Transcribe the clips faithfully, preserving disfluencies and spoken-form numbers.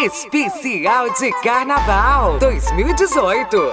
Especial de Carnaval dois mil e dezoito.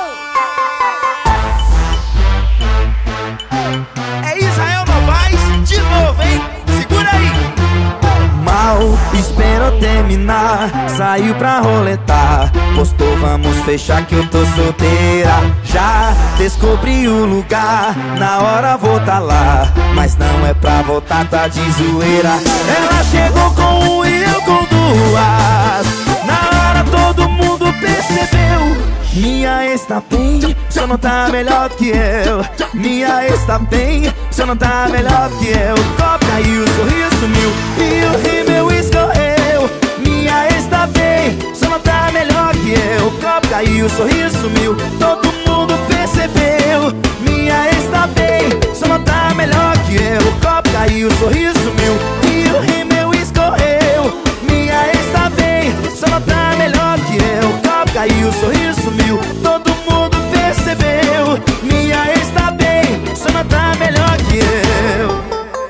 É Israel Novaes de novo, hein? Segura aí! Mal esperou terminar, saiu pra roletar. Postou, vamos fechar que eu tô solteira. Já descobri o lugar, na hora vou tá lá. Mas não é pra voltar, tá de zoeira. Ela chegou com um e eu com duas. Na hora todo mundo percebeu. Minha ex tá bem, só não tá melhor que eu. Minha ex tá bem, só não tá melhor que eu. O copo caiu, o sorriso sumiu e o rímel escorreu. Minha ex tá bem, só não tá melhor que eu. O copo caiu, o sorriso sumiu, todo mundo percebeu. Minha ex tá bem, só não tá melhor que eu. O copo caiu, o sorriso sumiu e o rímel escorreu. Minha ex tá bem, só não tá melhor que eu. O copo caiu, o sorriso sumiu, todo mundo percebeu. Minha ex tá bem, só não tá melhor que eu.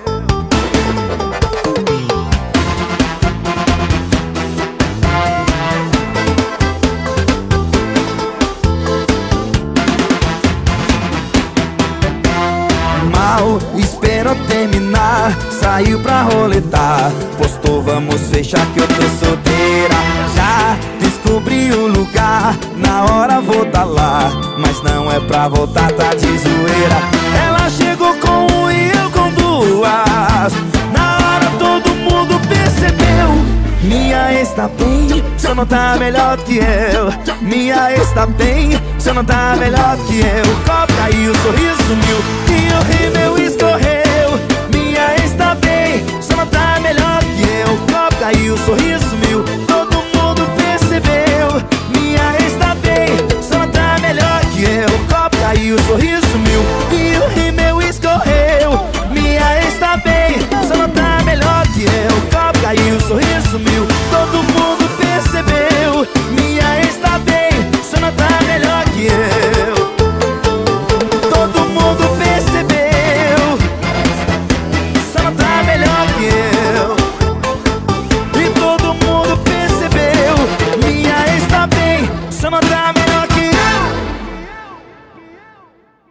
Mal esperou terminar, saiu pra roletar. Postou, vamos fechar que eu tô solteira. Já descobri o lugar, na hora vou tá lá. Mas não é pra voltar, tá de zoeira. Ela chegou com um e eu com duas. Na hora todo mundo percebeu. Minha ex tá bem, só não tá melhor que eu. Minha ex tá bem, só não tá melhor que eu. O copo caiu, o sorriso sumiu e o rímel escorreu. Minha ex tá bem, só não tá melhor que eu. O copo caiu, o sorriso